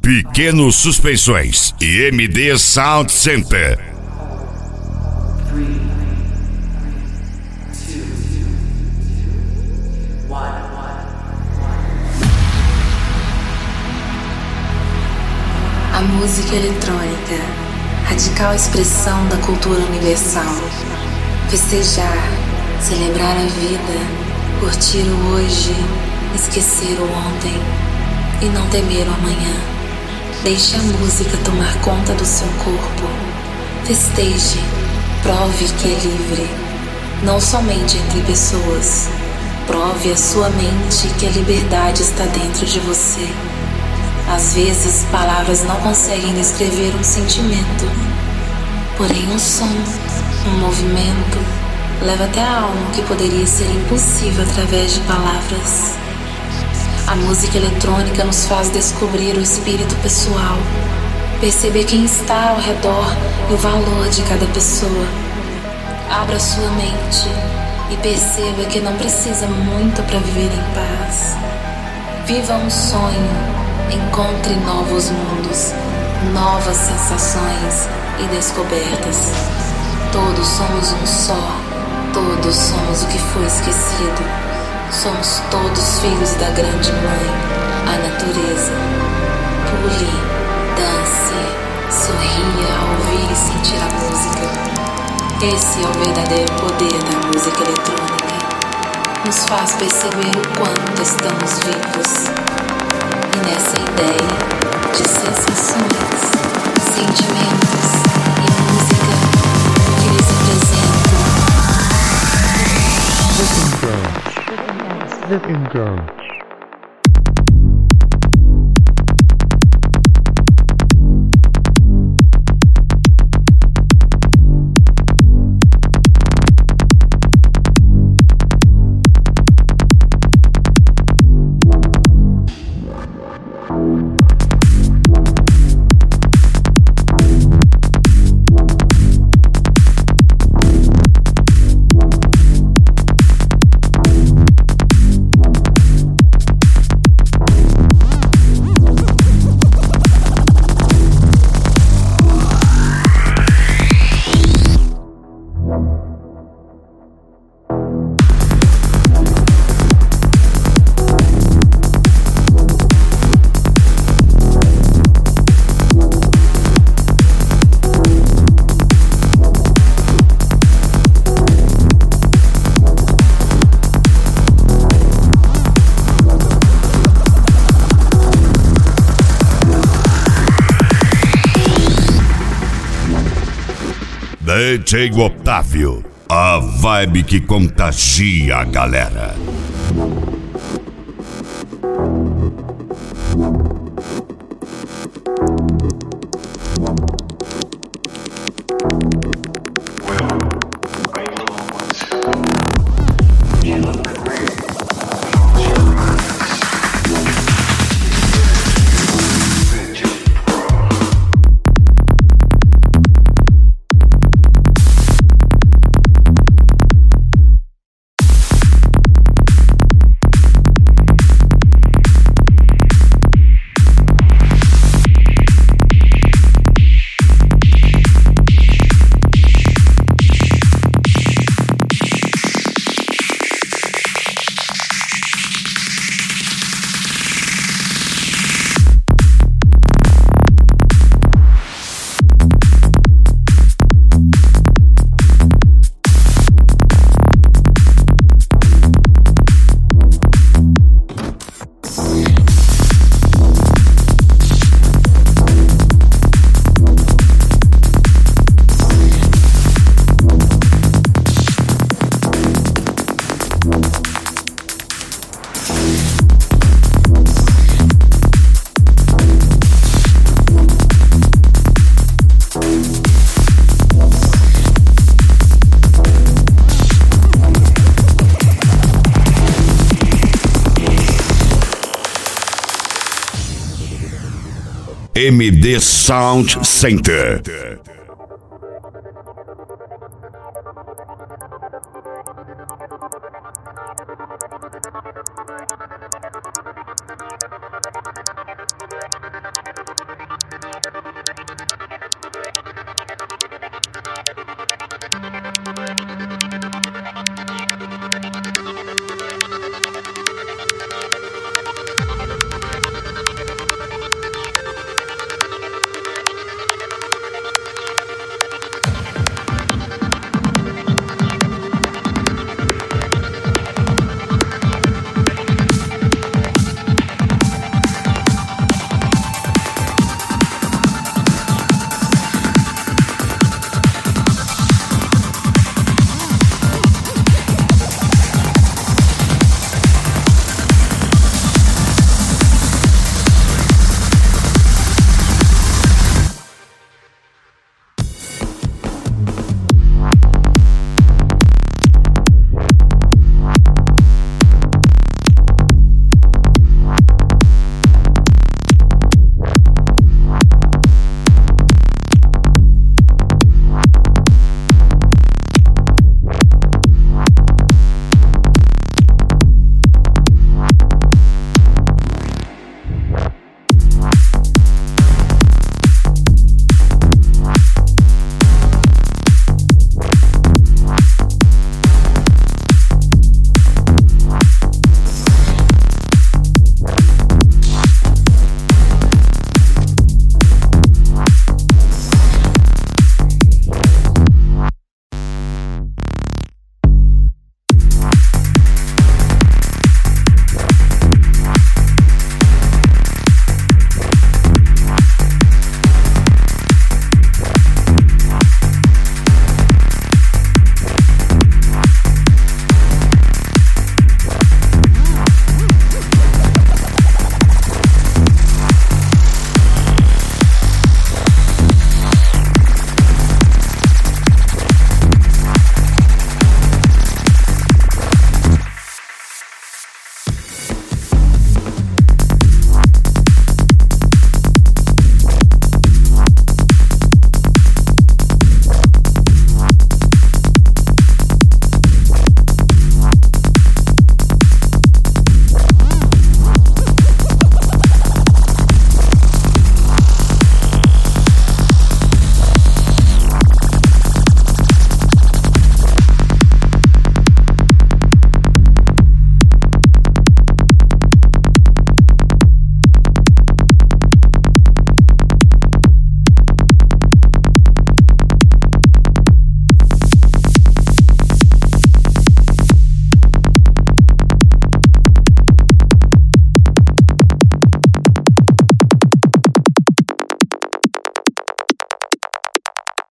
Pequeno Suspensões e MD Sound Center. A música eletrônica, radical expressão da cultura universal. Festejar, celebrar a vida, curtir o hoje, esquecer o ontem e não temer o amanhã. Deixe a música tomar conta do seu corpo. Festeje, prove que é livre, não somente entre pessoas. Prove à sua mente que a liberdade está dentro de você. Às vezes, palavras não conseguem descrever um sentimento, porém um som, um movimento, leva até a alma o que poderia ser impossível através de palavras. A música eletrônica nos faz descobrir o espírito pessoal, perceber quem está ao redor e o valor de cada pessoa. Abra sua mente e perceba que não precisa muito para viver em paz. Viva um sonho. Encontre novos mundos, novas sensações e descobertas. Todos somos um só, todos somos o que foi esquecido. Somos todos filhos da grande mãe, a natureza. Pule, dance, sorria ao ouvir e sentir a música. Esse é o verdadeiro poder da música eletrônica. Nos faz perceber o quanto estamos vivos. E nessa ideia de sensações, sentimentos e música que lhes apresento Looking Girl. DJ Otávio, a vibe que contagia a galera. MD Sound Center.